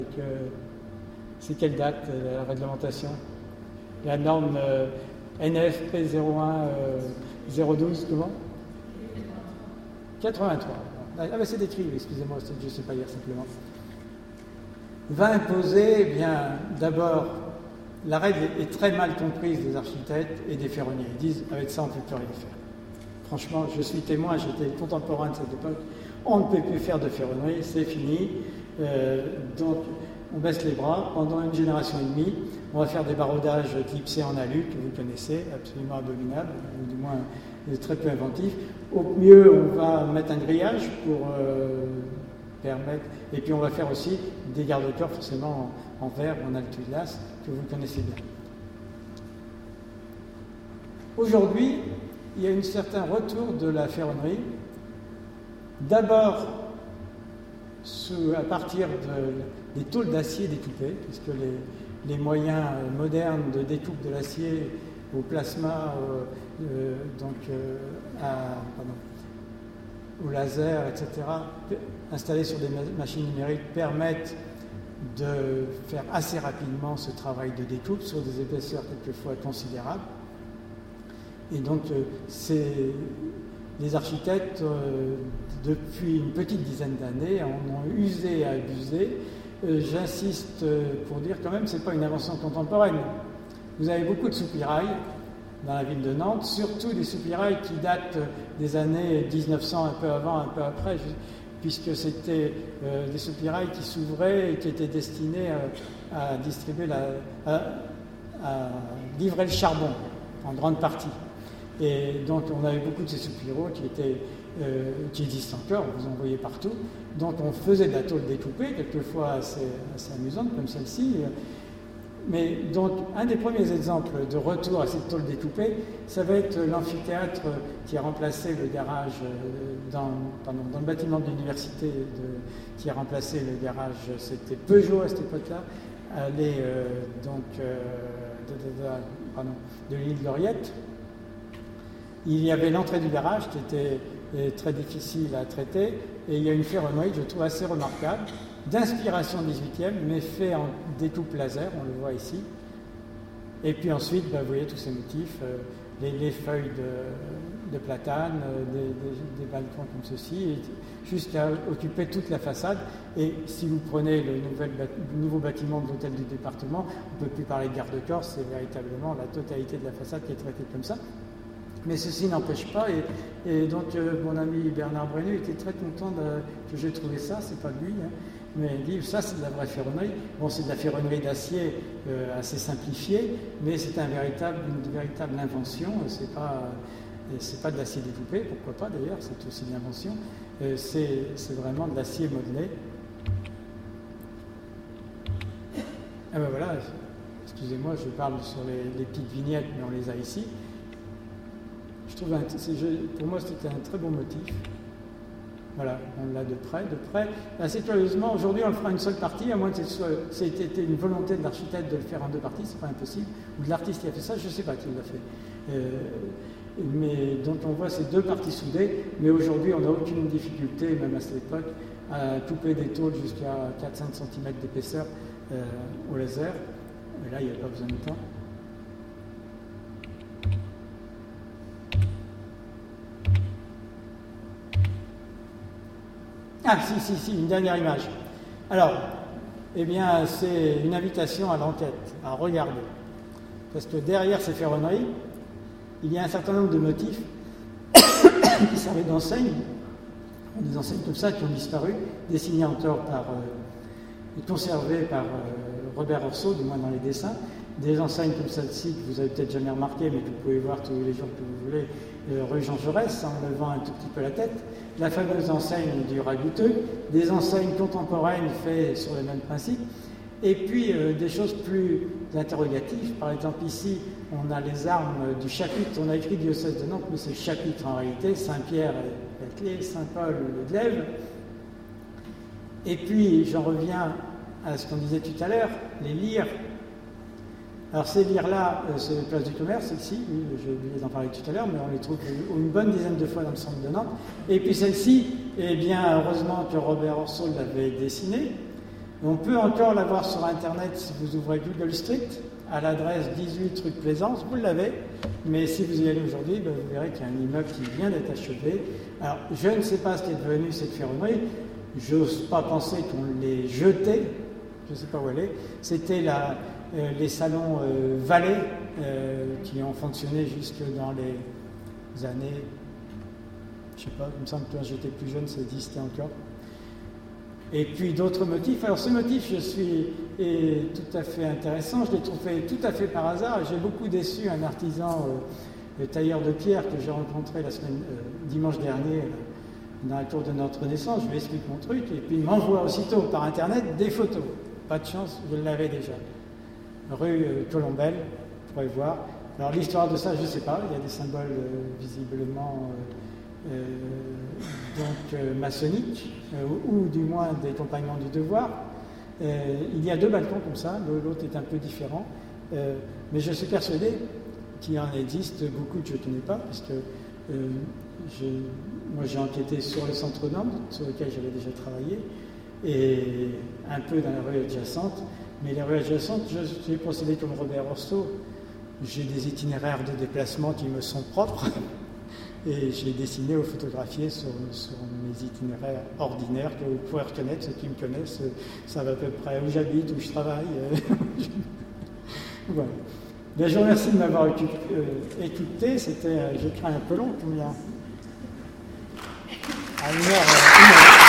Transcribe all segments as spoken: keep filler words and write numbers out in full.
C'est quelle date la réglementation? La norme euh, N F P zéro un zéro douze, comment? quatre-vingt-trois. Ah ben c'est décrit, excusez-moi, je ne sais pas lire simplement. Va imposer, eh bien, d'abord, la règle est très mal comprise des architectes et des ferronniers. Ils disent, avec ça, on ne peut plus rien faire. Franchement, je suis témoin, j'étais contemporain de cette époque, on ne peut plus faire de ferronnerie, c'est fini. Euh, donc, on baisse les bras. Pendant une génération et demie, on va faire des baraudages clipsés en alu, que vous connaissez, absolument abominables, ou du moins très peu inventifs. Au mieux, on va mettre un grillage pour euh, permettre... Et puis, on va faire aussi des garde-corps, forcément en, en verre ou en alto-glace, que vous connaissez bien. Aujourd'hui, il y a un certain retour de la ferronnerie. D'abord, à partir de, des tôles d'acier découpées, puisque les, les moyens modernes de découpe de l'acier au plasma, euh, euh, donc euh, à, pardon, au laser, et cetera, installés sur des machines numériques, permettent de faire assez rapidement ce travail de découpe sur des épaisseurs quelquefois considérables. Et donc, euh, c'est, les architectes, euh, depuis une petite dizaine d'années, en ont usé et abusé. Euh, j'insiste pour dire quand même que ce n'est pas une invention contemporaine. Vous avez beaucoup de soupirails dans la ville de Nantes, surtout des soupirails qui datent des années mille neuf cents, un peu avant, un peu après, puisque c'était euh, des soupirails qui s'ouvraient et qui étaient destinés à, à distribuer, la, à, à livrer le charbon en grande partie. Et donc on avait beaucoup de ces soupiraux qui, étaient, euh, qui existent encore, vous en voyez partout. Donc on faisait de la tôle découpée, quelquefois assez, assez amusante comme celle-ci. Mais donc un des premiers exemples de retour à cette tôle découpée, ça va être l'amphithéâtre qui a remplacé le garage dans, pardon, dans le bâtiment de l'université, de, qui a remplacé le garage, c'était Peugeot à cette époque-là, allé euh, donc euh, de, de, de, pardon, de l'île de Lauriette. Il y avait l'entrée du garage qui était très difficile à traiter, et il y a une ferronnerie que je trouve assez remarquable, d'inspiration dix-huitième, mais fait en découpe laser, on le voit ici. Et puis ensuite, bah, vous voyez tous ces motifs, euh, les, les feuilles de, de platane, euh, des, des, des balcons comme ceci, jusqu'à occuper toute la façade. Et si vous prenez le, nouvel, le nouveau bâtiment de l'hôtel du département, on ne peut plus parler de garde-corps, c'est véritablement la totalité de la façade qui est traitée comme ça. Mais ceci n'empêche pas, et, et donc euh, mon ami Bernard Brenu était très content de, que j'ai trouvé ça, c'est pas lui, hein, mais il dit ça c'est de la vraie ferronnerie. Bon, c'est de la ferronnerie d'acier euh, assez simplifiée, mais c'est un véritable, une véritable invention, c'est pas, c'est pas de l'acier découpé, pourquoi pas d'ailleurs, c'est aussi une invention, euh, c'est, c'est vraiment de l'acier modelé. Ah ben voilà, excusez-moi, je parle sur les, les petites vignettes, mais on les a ici. Je trouve un, c'est, je, pour moi, c'était un très bon motif. Voilà, on l'a de près, de près. Assez curieusement, aujourd'hui, on le fera une seule partie, à moins que ce ait été une volonté de l'architecte de le faire en deux parties, c'est pas impossible, ou de l'artiste qui a fait ça, je ne sais pas qui l'a fait. Euh, mais donc, on voit ces deux parties soudées, mais aujourd'hui, on n'a aucune difficulté, même à cette époque, à couper des tôles jusqu'à quatre à cinq centimètres d'épaisseur euh, au laser. Et là, il n'y a pas besoin de temps. Ah, si, si, si, une dernière image. Alors, eh bien, c'est une invitation à l'enquête, à regarder. Parce que derrière ces ferronneries, il y a un certain nombre de motifs qui servaient d'enseignes, des enseignes comme ça qui ont disparu, dessinées encore par, euh, et conservées par euh, Robert Orseau, du moins dans les dessins. Des enseignes comme celle-ci que vous avez peut-être jamais remarqué, mais que vous pouvez voir tous les jours que vous voulez, euh, rue Jean Jaurès, en levant un tout petit peu la tête. La fameuse enseigne du ragoûteux, des enseignes contemporaines faites sur le même principe, et puis euh, des choses plus interrogatives. Par exemple, ici, on a les armes du chapitre, on a écrit diocèse de Nantes, mais c'est le chapitre en réalité, Saint-Pierre et la clé, Saint-Paul le glaive. Et puis, j'en reviens à ce qu'on disait tout à l'heure, les lyres. Alors ces lyres-là, euh, c'est Place du Commerce, celle-ci, oui, j'ai oublié d'en parler tout à l'heure, mais on les trouve une bonne dizaine de fois dans le centre de Nantes. Et puis celle-ci, eh bien, heureusement que Robert Orseau l'avait dessinée, On peut encore la voir sur Internet si vous ouvrez Google Street, à l'adresse dix-huit rue de Plaisance, vous l'avez, mais si vous y allez aujourd'hui, ben, vous verrez qu'il y a un immeuble qui vient d'être achevé. Alors, je ne sais pas ce qui est devenu cette ferronnerie, je n'ose pas penser qu'on l'ait jetée, je ne sais pas où elle est. C'était la, euh, les salons euh, Valais euh, qui ont fonctionné jusque dans les années, je ne sais pas, il me semble que quand j'étais plus jeune, ça existait encore. Et puis d'autres motifs. Alors ce motif, je suis est tout à fait intéressant, je l'ai trouvé tout à fait par hasard. J'ai beaucoup déçu un artisan euh, tailleur de pierre que j'ai rencontré la semaine, euh, dimanche dernier euh, dans la tour de notre naissance. Je lui explique mon truc et puis il m'envoie aussitôt par Internet des photos. Pas de chance, je l'avais déjà. Rue euh, Colombelle, vous pourrez voir. Alors l'histoire de ça, je ne sais pas, il y a des symboles euh, visiblement... Euh, Euh, donc euh, maçonnique, euh, ou, ou du moins des compagnons du devoir. Euh, il y a deux balcons comme ça, l'autre est un peu différent, euh, mais je suis persuadé qu'il en existe beaucoup que je ne connais pas, parce que euh, je, moi j'ai enquêté sur le centre Nantes, sur lequel j'avais déjà travaillé, et un peu dans les rues adjacentes, mais les rues adjacentes, je suis procédé comme Robert Rousseau, j'ai des itinéraires de déplacement qui me sont propres. Et j'ai dessiné ou photographié sur, sur mes itinéraires ordinaires que vous pouvez reconnaître, ceux qui me connaissent, savent à peu près où j'habite, où je travaille. Voilà. Bien, je vous remercie de m'avoir écouté. C'était, euh, j'ai cru un peu long, combien à une heure. Euh, une heure.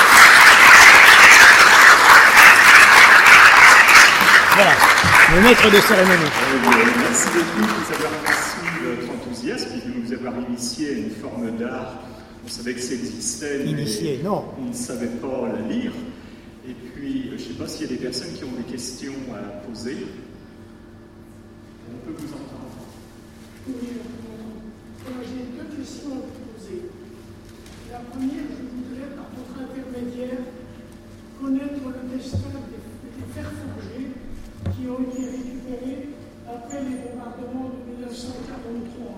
Voilà, le maître de cérémonie. Euh, merci beaucoup de nous avoir reçu votre enthousiasme et de nous avoir initié à une forme d'art. On savait que ça existait, Initié, mais non. on ne savait pas la lire. Et puis, je ne sais pas s'il y a des personnes qui ont des questions à poser. On peut vous entendre. Oui, alors, j'ai deux questions à vous poser. La première, je voudrais, par votre intermédiaire, connaître le destin des, des fers forgés qui ont été récupérés après les bombardements de mille neuf cent quarante-trois.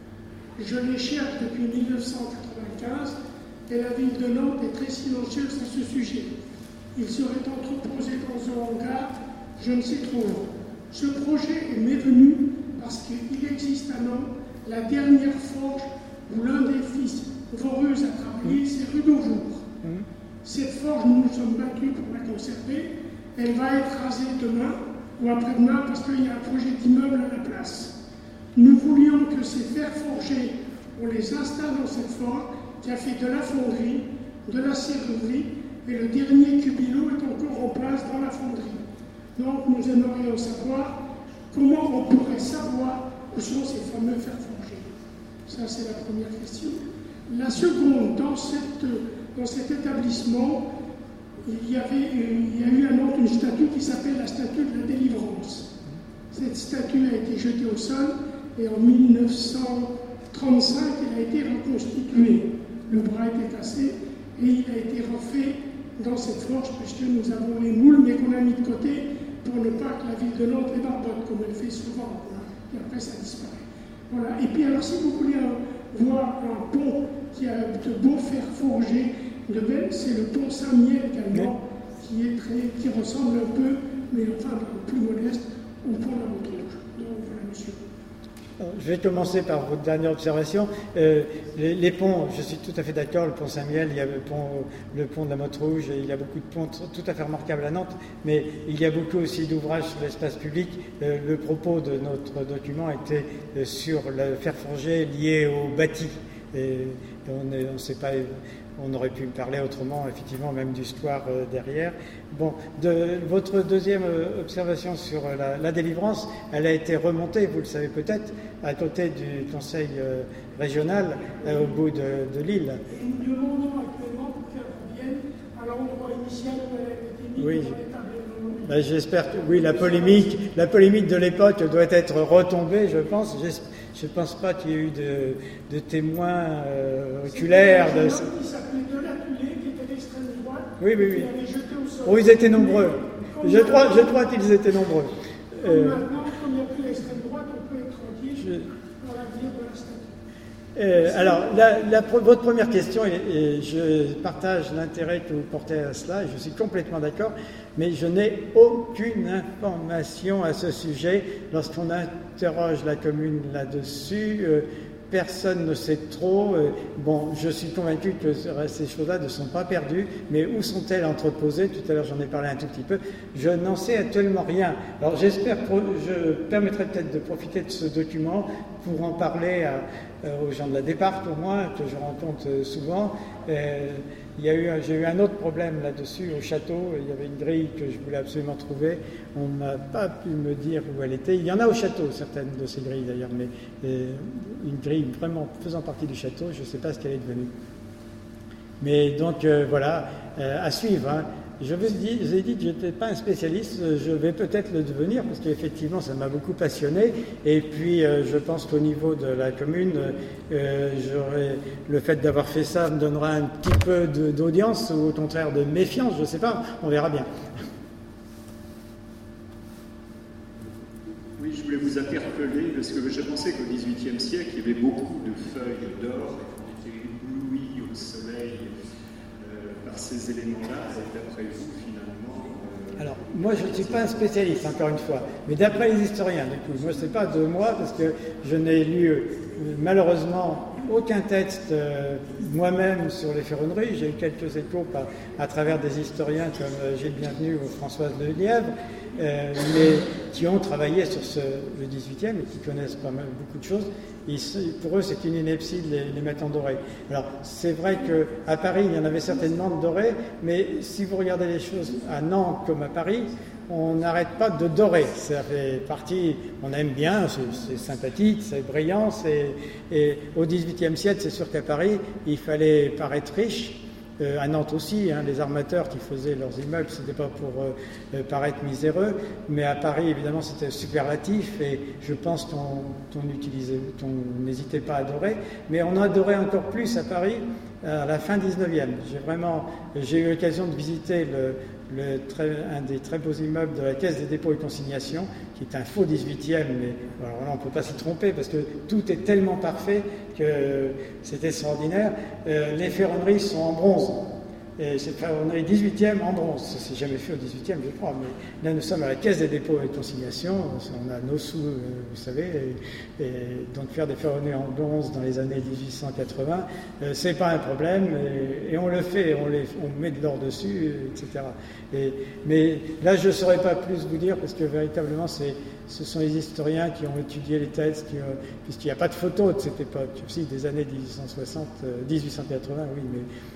Je les cherche depuis mille neuf cent quatre-vingt-quinze et la ville de Nantes est très silencieuse à ce sujet. Ils seraient entreposés dans un hangar, je ne sais trop où. Ce projet est mévenu parce qu'il existe à Nantes la dernière forge où l'un des fils Voruse a travaillé, c'est rue d'Aujour. Cette forge, nous nous sommes battus pour la conserver. Elle va être rasée demain ou après-demain parce qu'il y a un projet d'immeuble à la place. Nous voulions que ces fers forgés, on les installe dans cette forge qui a fait de la fonderie, de la serrurerie, et le dernier cubilot est encore en place dans la fonderie. Donc nous aimerions savoir comment on pourrait savoir où sont ces fameux fers forgés. Ça, c'est la première question. La seconde, dans, cette, dans cet établissement, il y, avait, il y a eu à Nantes une statue qui s'appelle la statue de la délivrance. Cette statue a été jetée au sol et en mille neuf cent trente-cinq, elle a été reconstituée. Le bras était cassé et il a été refait dans cette forge puisque nous avons les moules mais qu'on a mis de côté pour ne pas que la ville de Nantes les barbote comme elle fait souvent. Et après ça disparaît. Voilà. Et puis alors si vous voulez un, voir un pont qui a de beaux fers forgés de belle, c'est le pont Saint-Miel également, qui, est très, qui ressemble un peu, mais enfin plus modeste, au pont La Montrouge. Donc voilà, monsieur. Je vais commencer par votre dernière observation. Euh, les, les ponts, je suis tout à fait d'accord, le pont Saint-Miel, il y a le pont, le pont de la Motte Rouge, et il y a beaucoup de ponts tout à fait remarquables à Nantes, mais il y a beaucoup aussi d'ouvrages sur l'espace public. Euh, le propos de notre document était euh, sur le fer forgé lié au bâti. Et on ne sait pas, on aurait pu parler autrement, effectivement, même d'histoire euh, derrière. Bon, de, votre deuxième euh, observation sur euh, la, la délivrance, elle a été remontée, vous le savez peut-être, à côté du conseil euh, régional, euh, au bout de, de l'île. Nous demandons actuellement pour qu'elle revienne à l'endroit initial où elle a été mise Oui. dans l'état de... Ben, j'espère que, oui, la polémique, la polémique de l'époque doit être retombée, je pense. Je ne pense pas qu'il y ait eu de, de témoins euh, oculaires. C'est un de... jeune homme qui s'appelait Delatulé, qui était d'extrême droite, Oui, oui, oui. qui avait jeté au sol. Oh, ils étaient nombreux. Je crois, je crois qu'ils étaient nombreux. Comme Euh, maintenant, comme il n'y a plus l'extrême droite, on peut être tranquille je... dans l'avenir de la statue. Euh, alors, la, la, votre première question, et, et je partage l'intérêt que vous portez à cela, et je suis complètement d'accord, mais je n'ai aucune information à ce sujet. Lorsqu'on interroge la commune là-dessus, euh, personne ne sait trop. Euh, bon, je suis convaincu que ces choses-là ne sont pas perdues, mais où sont-elles entreposées? Tout à l'heure, j'en ai parlé un tout petit peu. Je n'en sais actuellement rien. Alors, j'espère, je permettrai peut-être de profiter de ce document pour en parler à, aux gens de la Départe, au moins, que je rencontre souvent. Euh, il y a eu, j'ai eu un autre problème là-dessus, au château. Il y avait une grille que je voulais absolument trouver. On n'a pas pu me dire où elle était. Il y en a au château, certaines de ces grilles d'ailleurs, mais euh, une grille vraiment faisant partie du château, je ne sais pas ce qu'elle est devenue. Mais donc, euh, voilà, euh, à suivre. Hein. Je vous ai dit, je vous ai dit que je n'étais pas un spécialiste, je vais peut-être le devenir, parce qu'effectivement, ça m'a beaucoup passionné. Et puis, euh, je pense qu'au niveau de la commune, euh, j'aurais, le fait d'avoir fait ça me donnera un petit peu de, d'audience, ou au contraire de méfiance, je ne sais pas, on verra bien. Oui, je voulais vous interpeller, parce que je pensais qu'au dix-huitième siècle, il y avait beaucoup de feuilles d'or, et qu'on était éblouis au soleil par ces éléments-là, et d'après vous, finalement... Euh... Alors, moi, je ne suis pas un spécialiste, encore une fois, mais d'après les historiens, du coup, moi, ce n'est pas de moi, parce que je n'ai lu, euh, malheureusement, aucun texte euh, moi-même sur les ferronneries. J'ai eu quelques échos par, à travers des historiens comme euh, Gilles Bienvenu ou Françoise de Lièvre, euh, mais qui ont travaillé sur ce, le dix-huitième et qui connaissent pas mal beaucoup de choses. Ils, pour eux, c'est une ineptie de les, les mettre en doré. Alors, c'est vrai qu'à Paris, il y en avait certainement de doré, mais si vous regardez les choses à Nantes comme à Paris, on n'arrête pas de dorer. Ça fait partie, on aime bien, c'est, c'est sympathique, c'est brillant. C'est, et au dix-huitième siècle, c'est sûr qu'à Paris, il fallait paraître riche. Euh, à Nantes aussi, hein, les armateurs qui faisaient leurs immeubles, c'était pas pour euh, paraître miséreux, mais à Paris, évidemment, c'était superlatif, et je pense qu'on, qu'on utilisait, qu'on n'hésitait pas à adorer, mais on adorait encore plus à Paris à la fin dix-neuvième. J'ai vraiment, j'ai eu l'occasion de visiter le, le très, un des très beaux immeubles de la Caisse des dépôts et consignations, qui est un faux dix-huitième, mais alors là, on ne peut pas s'y tromper parce que tout est tellement parfait que c'est extraordinaire. Euh, les ferronneries sont en bronze. Et cette ferronnerie dix-huitième en bronze. Ça ne s'est jamais fait au dix-huitième, je crois. Mais là, nous sommes à la Caisse des dépôts et consignations. On a nos sous, vous savez. Et, et donc, faire des ferronneries en bronze dans les années dix-huit cent quatre-vingts, euh, ce n'est pas un problème. Et, et on le fait, on, les, on met de l'or dessus, et cetera. Et, mais là, je ne saurais pas plus vous dire parce que véritablement, c'est, ce sont les historiens qui ont étudié les textes, qui ont, puisqu'il n'y a pas de photos de cette époque. Aussi, des années dix-huit cent soixante, euh, dix-huit cent quatre-vingts, oui, mais.